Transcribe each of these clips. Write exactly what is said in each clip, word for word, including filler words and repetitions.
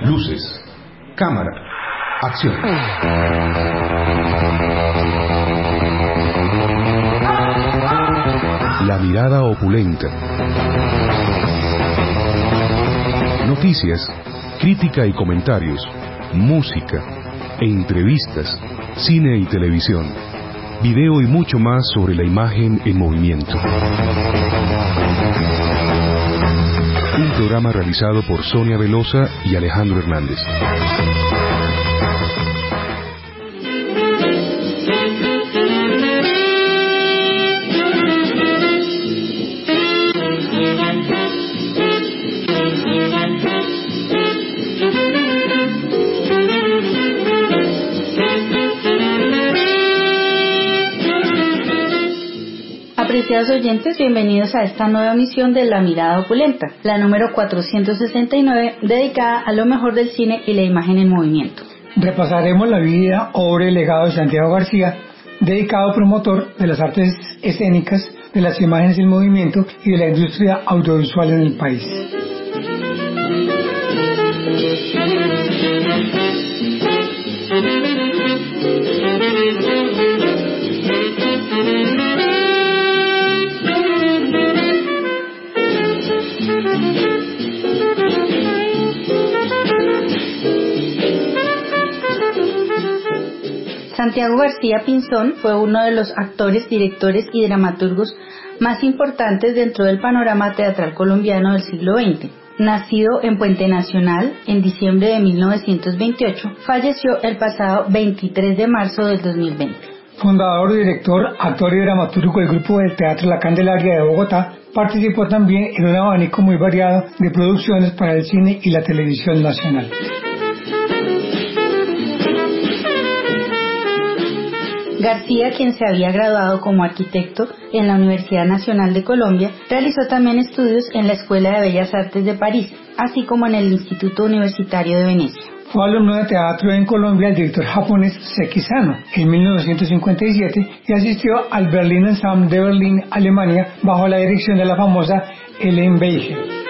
Luces, cámara, acción. La mirada opulenta. Noticias, crítica y comentarios, música, entrevistas, cine y televisión, video y mucho más sobre la imagen en movimiento. Un programa realizado por Sonia Velosa y Alejandro Hernández. Apreciados oyentes, bienvenidos a esta nueva emisión de La Mirada Opulenta, la número cuatrocientos sesenta y nueve, dedicada a lo mejor del cine y la imagen en movimiento. Repasaremos la vida, obra y legado de Santiago García, dedicado promotor de las artes escénicas, de las imágenes en movimiento y de la industria audiovisual en el país. Santiago García Pinzón fue uno de los actores, directores y dramaturgos más importantes dentro del panorama teatral colombiano del siglo veinte. Nacido en Puente Nacional en diciembre de mil novecientos veintiocho, falleció el pasado veintitrés de marzo del dos mil veinte. Fundador, director, actor y dramaturgo del grupo del Teatro La Candelaria de Bogotá, participó también en un abanico muy variado de producciones para el cine y la televisión nacional. García, quien se había graduado como arquitecto en la Universidad Nacional de Colombia, realizó también estudios en la Escuela de Bellas Artes de París, así como en el Instituto Universitario de Venecia. Fue alumno de teatro en Colombia del director japonés Seki Sano en mil novecientos cincuenta y siete y asistió al Berlin Ensemble de Berlín, Alemania, bajo la dirección de la famosa Ellen Weigel.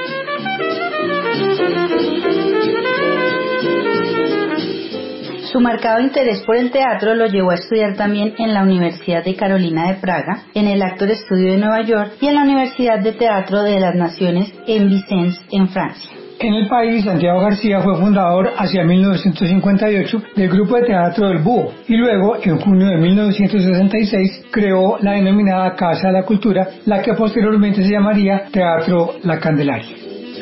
Su marcado interés por el teatro lo llevó a estudiar también en la Universidad de Carolina de Praga, en el Actor Studio de Nueva York y en la Universidad de Teatro de las Naciones en Vincennes, en Francia. En el país, Santiago García fue fundador hacia mil novecientos cincuenta y ocho del grupo de teatro del Búho y luego, en junio de mil novecientos sesenta y seis, creó la denominada Casa de la Cultura, la que posteriormente se llamaría Teatro La Candelaria.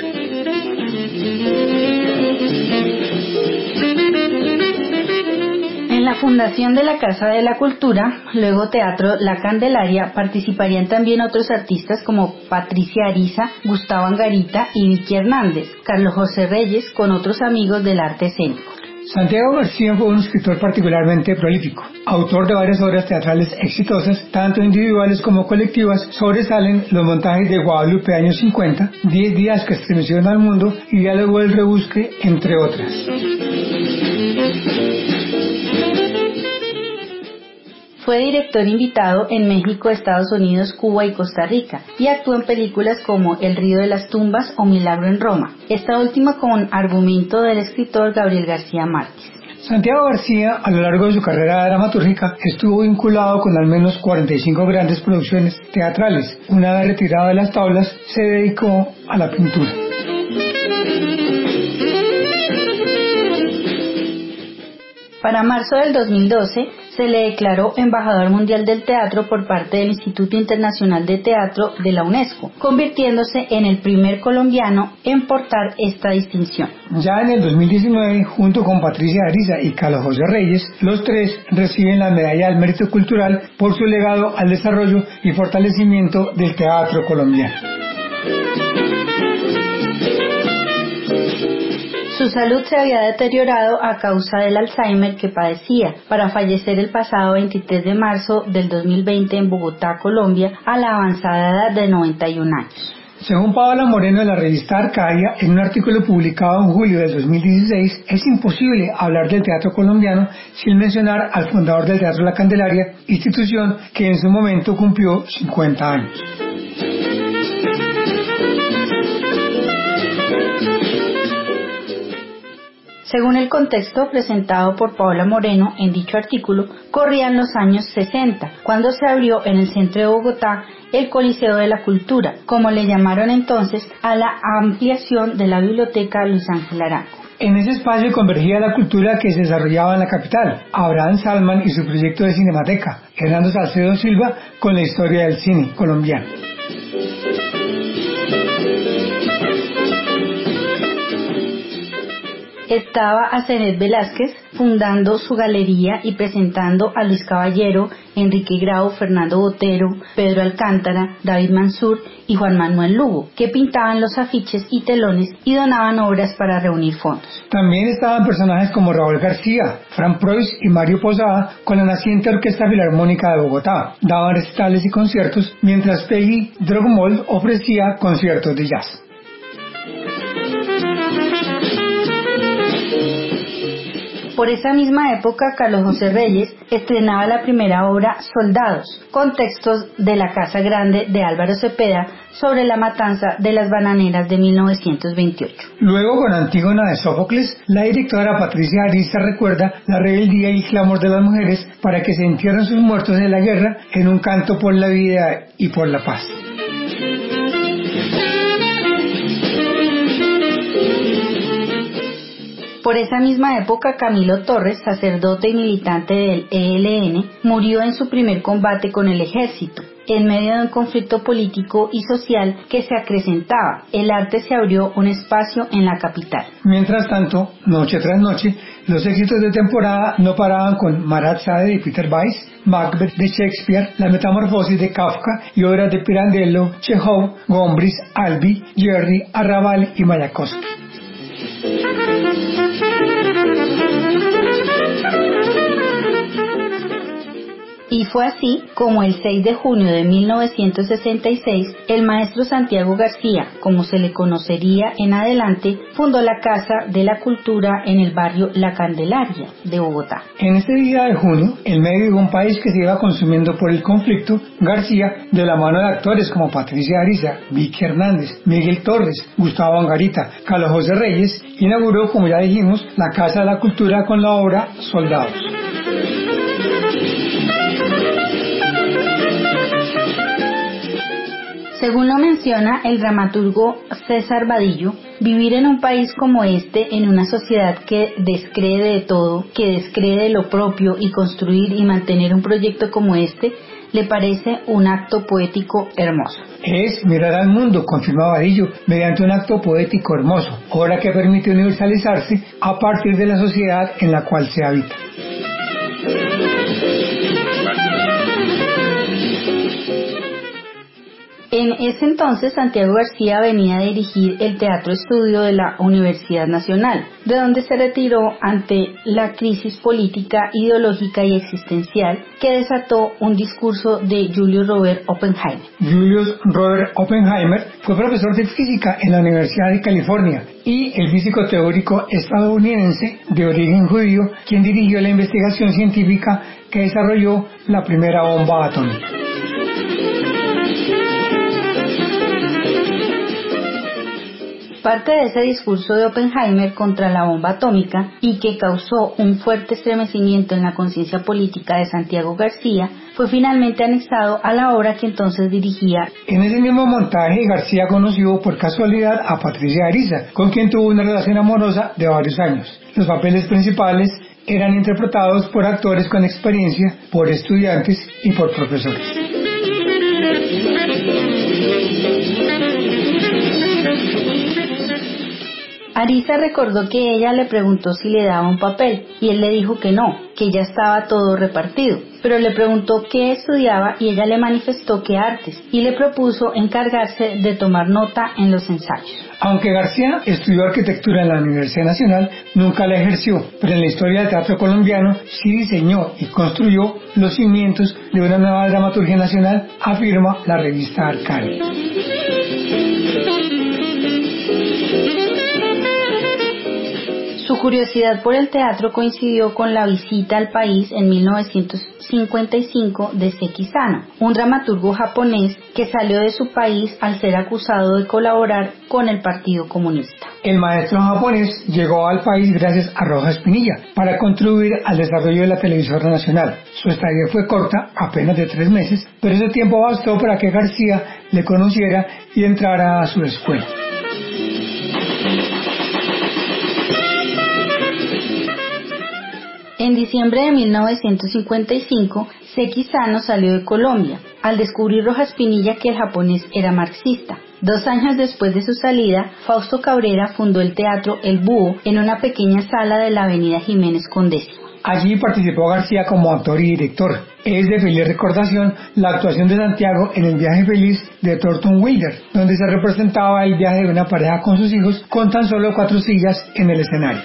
En la fundación de la Casa de la Cultura, luego Teatro La Candelaria, participarían también otros artistas como Patricia Ariza, Gustavo Angarita y Vicky Hernández, Carlos José Reyes, con otros amigos del arte escénico. Santiago García fue un escritor particularmente prolífico. Autor de varias obras teatrales exitosas, tanto individuales como colectivas, sobresalen los montajes de Guadalupe años cincuenta, Diez días que estremecieron al mundo y Diálogo del Rebusque, entre otras. Fue director invitado en México, Estados Unidos, Cuba y Costa Rica, y actuó en películas como El río de las tumbas o Milagro en Roma, esta última con argumento del escritor Gabriel García Márquez. Santiago García, a lo largo de su carrera dramatúrgica, estuvo vinculado con al menos cuarenta y cinco grandes producciones teatrales. Una vez retirado de las tablas, se dedicó a la pintura. Para marzo del dos mil doce, se le declaró embajador mundial del teatro por parte del Instituto Internacional de Teatro de la UNESCO, convirtiéndose en el primer colombiano en portar esta distinción. Ya en el dos mil diecinueve, junto con Patricia Ariza y Carlos José Reyes, los tres reciben la Medalla del Mérito Cultural por su legado al desarrollo y fortalecimiento del teatro colombiano. Su salud se había deteriorado a causa del Alzheimer que padecía, para fallecer el pasado veintitrés de marzo del dos mil veinte en Bogotá, Colombia, a la avanzada edad de noventa y un años. Según Paola Moreno de la revista Arcadia, en un artículo publicado en julio del dos mil dieciséis, es imposible hablar del teatro colombiano sin mencionar al fundador del Teatro La Candelaria, institución que en su momento cumplió cincuenta años. Según el contexto presentado por Paola Moreno en dicho artículo, corrían los años sesenta, cuando se abrió en el centro de Bogotá el Coliseo de la Cultura, como le llamaron entonces a la ampliación de la Biblioteca Luis Ángel Arango. En ese espacio convergía la cultura que se desarrollaba en la capital, Abraham Salman y su proyecto de Cinemateca, Hernando Salcedo Silva con la historia del cine colombiano. Estaba Asenet Velázquez fundando su galería y presentando a Luis Caballero, Enrique Grau, Fernando Botero, Pedro Alcántara, David Mansur y Juan Manuel Lugo, que pintaban los afiches y telones y donaban obras para reunir fondos. También estaban personajes como Raúl García, Fran Prois y Mario Posada con la naciente Orquesta Filarmónica de Bogotá. Daban recitales y conciertos, mientras Peggy Drogmold ofrecía conciertos de jazz. Por esa misma época, Carlos José Reyes estrenaba la primera obra Soldados, con textos de La Casa Grande de Álvaro Cepeda sobre la matanza de las bananeras de mil novecientos veintiocho. Luego, con Antígona de Sófocles, la directora Patricia Ariza recuerda la rebeldía y clamor de las mujeres para que se entierren sus muertos en la guerra en un canto por la vida y por la paz. Por esa misma época, Camilo Torres, sacerdote y militante del E L N, murió en su primer combate con el ejército, en medio de un conflicto político y social que se acrecentaba. El arte se abrió un espacio en la capital. Mientras tanto, noche tras noche, los éxitos de temporada no paraban con Marat Sade de Peter Weiss, Macbeth de Shakespeare, La Metamorfosis de Kafka y obras de Pirandello, Chekhov, Gombrich, Albi, Jerry, Arrabal y Mayakovsky. Y fue así como el seis de junio de mil novecientos sesenta y seis, el maestro Santiago García, como se le conocería en adelante, fundó la Casa de la Cultura en el barrio La Candelaria de Bogotá. En este día de junio, en medio de un país que se iba consumiendo por el conflicto, García, de la mano de actores como Patricia Ariza, Vicky Hernández, Miguel Torres, Gustavo Angarita, Carlos José Reyes, inauguró, como ya dijimos, la Casa de la Cultura con la obra Soldados. Según lo menciona el dramaturgo César Vadillo, vivir en un país como este, en una sociedad que descree de todo, que descree de lo propio, y construir y mantener un proyecto como este, le parece un acto poético hermoso. Es mirar al mundo, confirma Vadillo, mediante un acto poético hermoso, obra que permite universalizarse a partir de la sociedad en la cual se habita. En ese entonces, Santiago García venía a dirigir el Teatro Estudio de la Universidad Nacional, de donde se retiró ante la crisis política, ideológica y existencial que desató un discurso de Julius Robert Oppenheimer. Julius Robert Oppenheimer fue profesor de física en la Universidad de California y el físico teórico estadounidense de origen judío, quien dirigió la investigación científica que desarrolló la primera bomba atómica. Parte de ese discurso de Oppenheimer contra la bomba atómica, y que causó un fuerte estremecimiento en la conciencia política de Santiago García, fue finalmente anexado a la obra que entonces dirigía. En ese mismo montaje, García conoció por casualidad a Patricia Ariza, con quien tuvo una relación amorosa de varios años. Los papeles principales eran interpretados por actores con experiencia, por estudiantes y por profesores. Ariza recordó que ella le preguntó si le daba un papel, y él le dijo que no, que ya estaba todo repartido, pero le preguntó qué estudiaba y ella le manifestó que artes, y le propuso encargarse de tomar nota en los ensayos. Aunque García estudió arquitectura en la Universidad Nacional, nunca la ejerció, pero en la historia del teatro colombiano sí diseñó y construyó los cimientos de una nueva dramaturgia nacional, afirma la revista Arcadia. Su curiosidad por el teatro coincidió con la visita al país en mil novecientos cincuenta y cinco de Seki Sano, un dramaturgo japonés que salió de su país al ser acusado de colaborar con el Partido Comunista. El maestro japonés llegó al país gracias a Rojas Pinilla para contribuir al desarrollo de la televisora nacional. Su estadía fue corta, apenas de tres meses, pero ese tiempo bastó para que García le conociera y entrara a su escuela. En diciembre de mil novecientos cincuenta y cinco, Seki Sano salió de Colombia, al descubrir Rojas Pinilla que el japonés era marxista. Dos años después de su salida, Fausto Cabrera fundó el teatro El Búho en una pequeña sala de la avenida Jiménez con Décima. Allí participó García como actor y director. Es de feliz recordación la actuación de Santiago en El viaje feliz de Thornton Wilder, donde se representaba el viaje de una pareja con sus hijos con tan solo cuatro sillas en el escenario.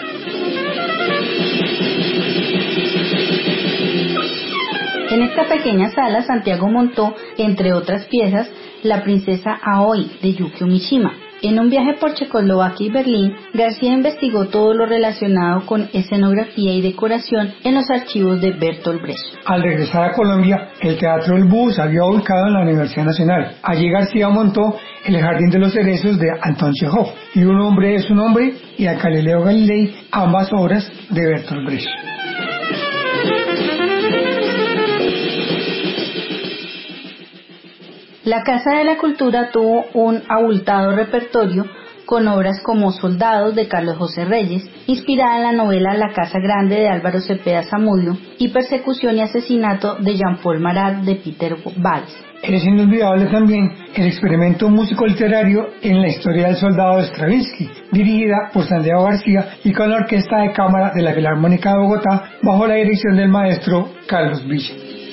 En esta pequeña sala, Santiago montó, entre otras piezas, La princesa Aoi, de Yukio Mishima. En un viaje por Checoslovaquia y Berlín, García investigó todo lo relacionado con escenografía y decoración en los archivos de Bertolt Brecht. Al regresar a Colombia, el Teatro El Búho se había ubicado en la Universidad Nacional. Allí García montó El Jardín de los Cerezos de Anton Chekhov y Un hombre es un hombre y a Galileo Galilei, ambas obras de Bertolt Brecht. La Casa de la Cultura tuvo un abultado repertorio con obras como Soldados de Carlos José Reyes, inspirada en la novela La Casa Grande de Álvaro Cepeda Zamudio, y Persecución y Asesinato de Jean-Paul Marat de Peter Weiss. Es inolvidable también el experimento músico-literario en la historia del soldado de Stravinsky, dirigida por Santiago García y con la Orquesta de Cámara de la Filarmónica de Bogotá, bajo la dirección del maestro Carlos Villa.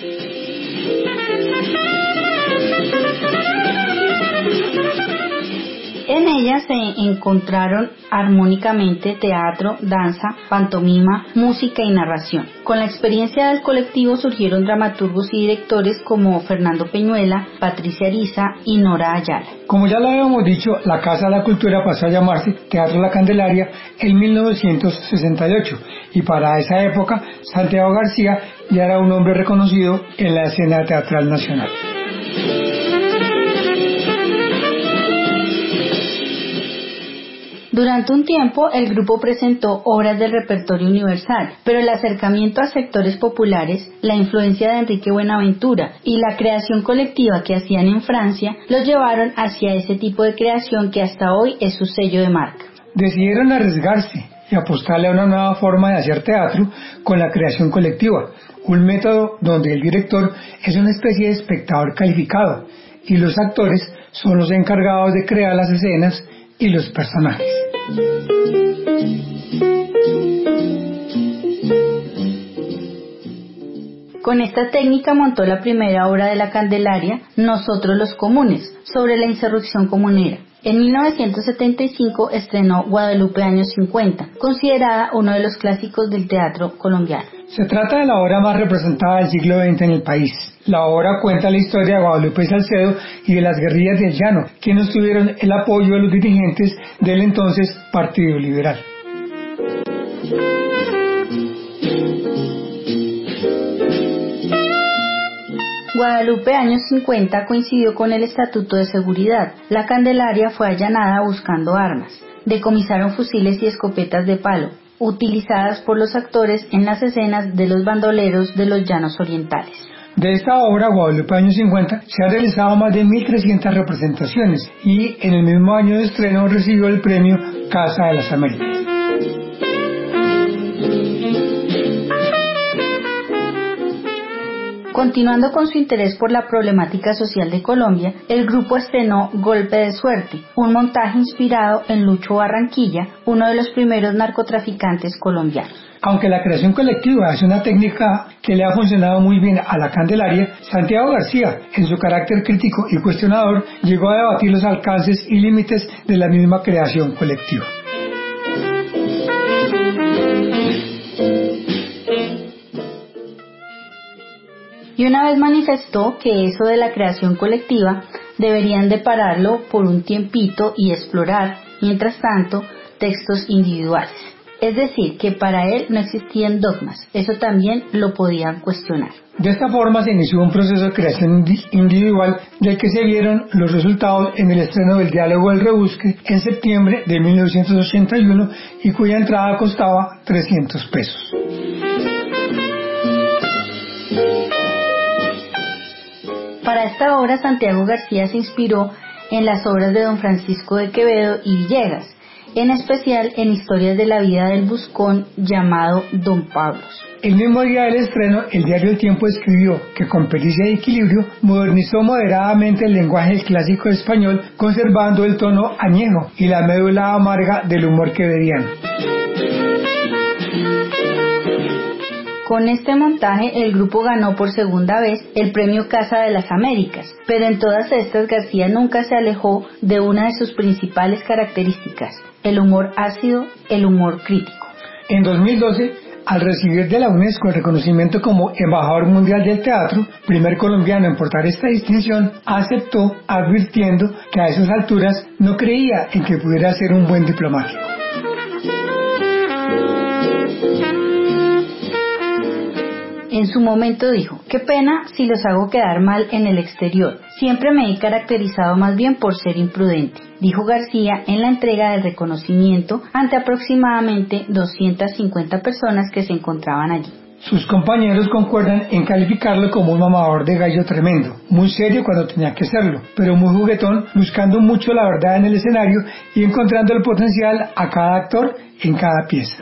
En ella se encontraron armónicamente teatro, danza, pantomima, música y narración. Con la experiencia del colectivo surgieron dramaturgos y directores como Fernando Peñuela, Patricia Ariza y Nora Ayala. Como ya lo habíamos dicho, la Casa de la Cultura pasó a llamarse Teatro La Candelaria en mil novecientos sesenta y ocho y para esa época Santiago García ya era un hombre reconocido en la escena teatral nacional. Durante un tiempo, el grupo presentó obras del repertorio universal, pero el acercamiento a sectores populares, la influencia de Enrique Buenaventura y la creación colectiva que hacían en Francia los llevaron hacia ese tipo de creación que hasta hoy es su sello de marca. Decidieron arriesgarse y apostarle a una nueva forma de hacer teatro con la creación colectiva, un método donde el director es una especie de espectador calificado y los actores son los encargados de crear las escenas y los personajes. Con esta técnica montó la primera obra de la Candelaria, Nosotros los Comunes, sobre la insurrección comunera. En mil novecientos setenta y cinco estrenó Guadalupe Años cincuenta, considerada uno de los clásicos del teatro colombiano. Se trata de la obra más representada del siglo veinte en el país. La obra cuenta la historia de Guadalupe Salcedo y de las guerrillas del Llano, quienes tuvieron el apoyo de los dirigentes del entonces Partido Liberal. Guadalupe Años cincuenta coincidió con el Estatuto de Seguridad. La Candelaria fue allanada buscando armas. Decomisaron fusiles y escopetas de palo, utilizadas por los actores en las escenas de los bandoleros de los Llanos Orientales. De esta obra, Guadalupe Años cincuenta, se han realizado más de mil trescientas representaciones y en el mismo año de estreno recibió el premio Casa de las Américas. Continuando con su interés por la problemática social de Colombia, el grupo estrenó Golpe de Suerte, un montaje inspirado en Lucho Barranquilla, uno de los primeros narcotraficantes colombianos. Aunque la creación colectiva es una técnica que le ha funcionado muy bien a la Candelaria, Santiago García, en su carácter crítico y cuestionador, llegó a debatir los alcances y límites de la misma creación colectiva. Y una vez manifestó que eso de la creación colectiva deberían de pararlo por un tiempito y explorar, mientras tanto, textos individuales. Es decir, que para él no existían dogmas, eso también lo podían cuestionar. De esta forma se inició un proceso de creación individual del que se vieron los resultados en el estreno del Diálogo del Rebusque en septiembre de mil novecientos ochenta y uno y cuya entrada costaba trescientos pesos. Para esta obra Santiago García se inspiró en las obras de don Francisco de Quevedo y Villegas, en especial en historias de la vida del buscón llamado Don Pablos. El mismo día del estreno, el diario El Tiempo escribió que con pericia y equilibrio modernizó moderadamente el lenguaje del clásico español, conservando el tono añejo y la médula amarga del humor quevediano. Con este montaje, el grupo ganó por segunda vez el premio Casa de las Américas, pero en todas estas García nunca se alejó de una de sus principales características, el humor ácido, el humor crítico. En dos mil doce, al recibir de la UNESCO el reconocimiento como Embajador Mundial del Teatro, primer colombiano en portar esta distinción, aceptó advirtiendo que a esas alturas no creía en que pudiera ser un buen diplomático. En su momento dijo, qué pena si los hago quedar mal en el exterior, siempre me he caracterizado más bien por ser imprudente, dijo García en la entrega del reconocimiento ante aproximadamente doscientas cincuenta personas que se encontraban allí. Sus compañeros concuerdan en calificarlo como un mamador de gallo tremendo, muy serio cuando tenía que serlo, pero muy juguetón, buscando mucho la verdad en el escenario y encontrando el potencial a cada actor en cada pieza.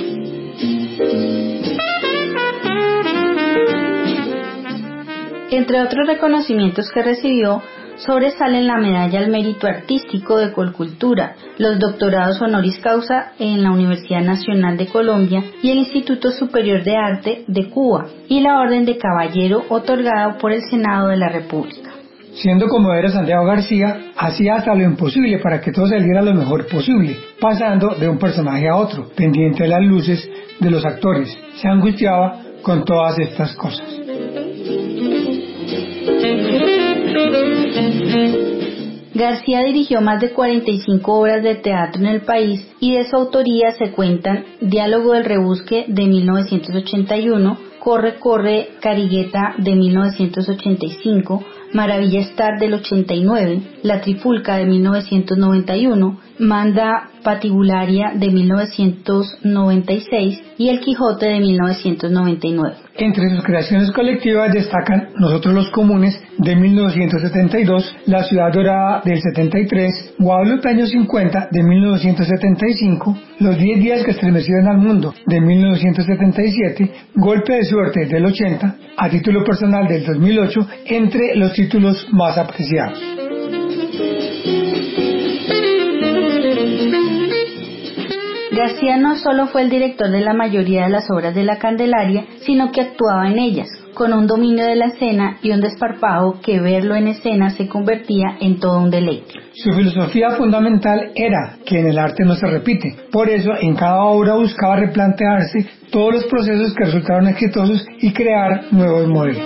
Entre otros reconocimientos que recibió, sobresalen la Medalla al Mérito Artístico de Colcultura, los doctorados honoris causa en la Universidad Nacional de Colombia y el Instituto Superior de Arte de Cuba, y la Orden de Caballero otorgada por el Senado de la República. Siendo como era Santiago García, hacía hasta lo imposible para que todo saliera lo mejor posible, pasando de un personaje a otro, pendiente de las luces de los actores. Se angustiaba con todas estas cosas. García dirigió más de cuarenta y cinco obras de teatro en el país y de su autoría se cuentan Diálogo del Rebusque de mil novecientos ochenta y uno, Corre, corre, Carigueta de mil novecientos ochenta y cinco, Maravilla Star del ochenta y nueve, La Trifulca de mil novecientos noventa y uno, Manda Patibularia de mil novecientos noventa y seis y El Quijote de mil novecientos noventa y nueve. Entre sus creaciones colectivas destacan Nosotros los Comunes de mil novecientos setenta y dos, La Ciudad Dorada del setenta y tres, Guadalupe años cincuenta de mil novecientos setenta y cinco, Los diez días que estremecieron al mundo de mil novecientos setenta y siete, Golpe de suerte del ochenta, A título personal del dos mil ocho, entre los títulos más apreciados. García no solo fue el director de la mayoría de las obras de la Candelaria, sino que actuaba en ellas, con un dominio de la escena y un desparpajo que verlo en escena se convertía en todo un deleite. Su filosofía fundamental era que en el arte no se repite, por eso en cada obra buscaba replantearse todos los procesos que resultaron exitosos y crear nuevos modelos.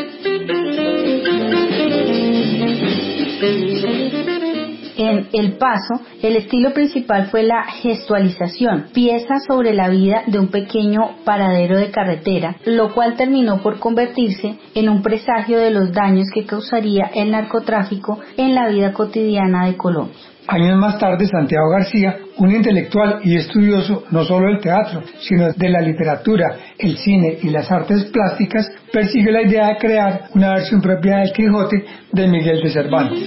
En El Paso, el estilo principal fue la gestualización, pieza sobre la vida de un pequeño paradero de carretera, lo cual terminó por convertirse en un presagio de los daños que causaría el narcotráfico en la vida cotidiana de Colombia. Años más tarde, Santiago García, un intelectual y estudioso no solo del teatro, sino de la literatura, el cine y las artes plásticas, persiguió la idea de crear una versión propia del Quijote de Miguel de Cervantes.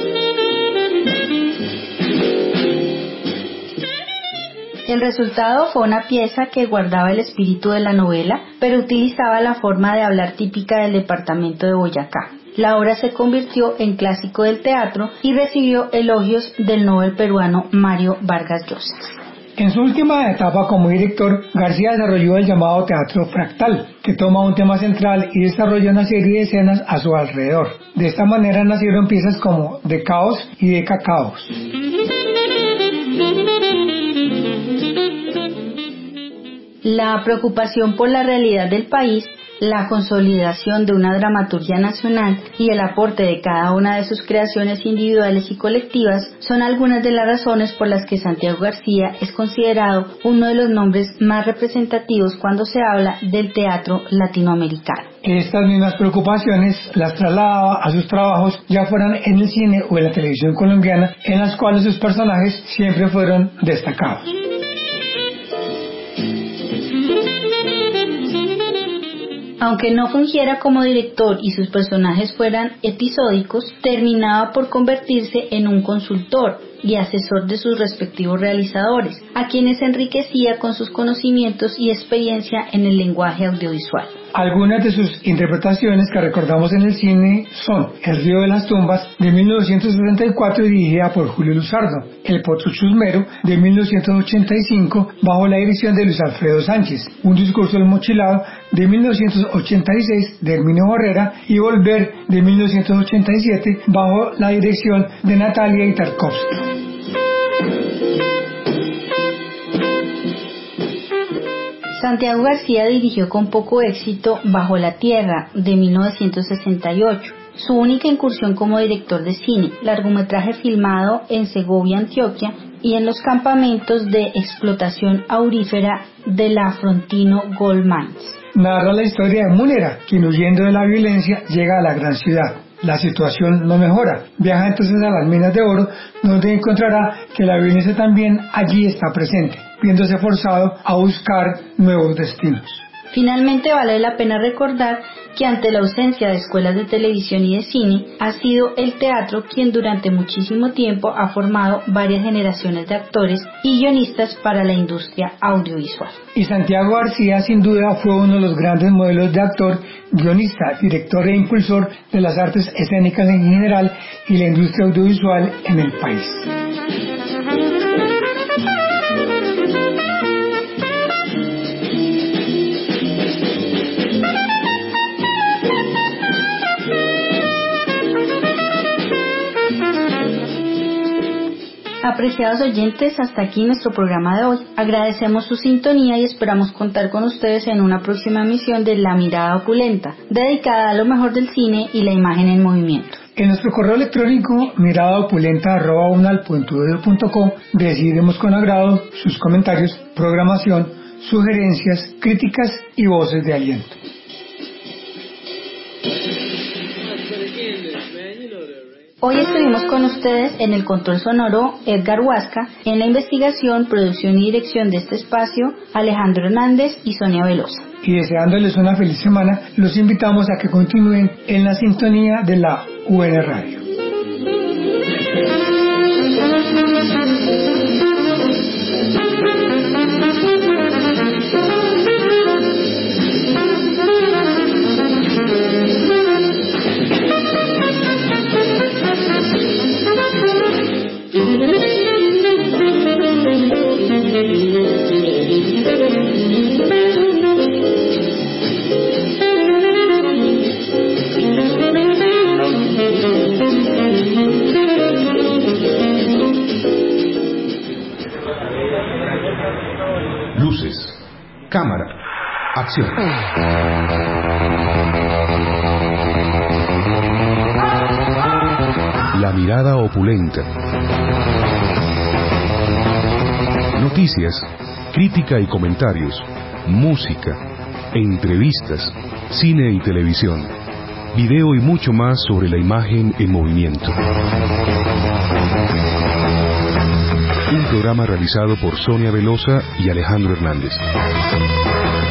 El resultado fue una pieza que guardaba el espíritu de la novela, pero utilizaba la forma de hablar típica del departamento de Boyacá. La obra se convirtió en clásico del teatro y recibió elogios del Nobel peruano Mario Vargas Llosa. En su última etapa como director, García desarrolló el llamado teatro fractal, que toma un tema central y desarrolla una serie de escenas a su alrededor. De esta manera nacieron piezas como De Caos y De Cacaos. La preocupación por la realidad del país la consolidación de una dramaturgia nacional y el aporte de cada una de sus creaciones individuales y colectivas son algunas de las razones por las que Santiago García es considerado uno de los nombres más representativos cuando se habla del teatro latinoamericano. Estas mismas preocupaciones las trasladaba a sus trabajos, ya fueran en el cine o en la televisión colombiana, en las cuales sus personajes siempre fueron destacados. Aunque no fungiera como director y sus personajes fueran episódicos, terminaba por convertirse en un consultor y asesor de sus respectivos realizadores, a quienes enriquecía con sus conocimientos y experiencia en el lenguaje audiovisual. Algunas de sus interpretaciones que recordamos en el cine son El río de las tumbas, de mil novecientos setenta y cuatro, dirigida por Julio Luzardo; El potro chusmero, de mil novecientos ochenta y cinco, bajo la dirección de Luis Alfredo Sánchez; Un discurso del mochilado, de mil novecientos ochenta y seis, de Herminio Borrera; y Volver, de mil novecientos ochenta y siete, bajo la dirección de Natalia Tarkovsky. Santiago García dirigió con poco éxito Bajo la Tierra, de mil novecientos sesenta y ocho, su única incursión como director de cine, largometraje filmado en Segovia, Antioquia, y en los campamentos de explotación aurífera de la Frontino Gold Mines. Narra la historia de Múnera, quien huyendo de la violencia llega a la gran ciudad. La situación no mejora. Viaja entonces a las minas de oro, donde encontrará que la violencia también allí está presente, viéndose forzado a buscar nuevos destinos. Finalmente, vale la pena recordar que ante la ausencia de escuelas de televisión y de cine, ha sido el teatro quien durante muchísimo tiempo ha formado varias generaciones de actores y guionistas para la industria audiovisual. Y Santiago García sin duda fue uno de los grandes modelos de actor, guionista, director e impulsor de las artes escénicas en general y la industria audiovisual en el país. Apreciados oyentes, hasta aquí nuestro programa de hoy. Agradecemos su sintonía y esperamos contar con ustedes en una próxima emisión de La Mirada Opulenta, dedicada a lo mejor del cine y la imagen en movimiento. En nuestro correo electrónico miradaopulenta arroba unal punto edu punto co recibiremos con agrado sus comentarios, programación, sugerencias, críticas y voces de aliento. Hoy estuvimos con ustedes en el control sonoro Edgar Huasca, en la investigación, producción y dirección de este espacio Alejandro Hernández y Sonia Velosa. Y deseándoles una feliz semana, los invitamos a que continúen en la sintonía de la U N Radio. Luces, cámara, acción. La mirada opulenta. Noticias, crítica y comentarios, música, entrevistas, cine y televisión, video y mucho más sobre la imagen en movimiento. Un programa realizado por Sonia Velosa y Alejandro Hernández.